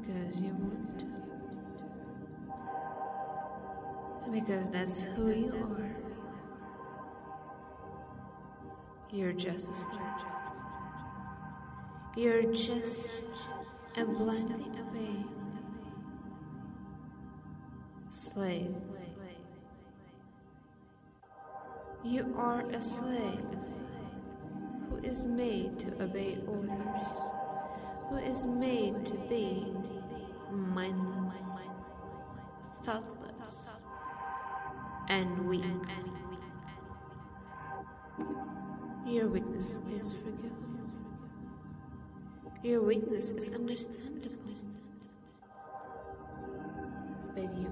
because you want to. Because that's who you are. You're just a slave. You're just a blindly away slave. You are a slave who is made to obey orders, who is made to be mindless, thoughtless, and weak. Your weakness is forgiven. Your weakness is understandable. But you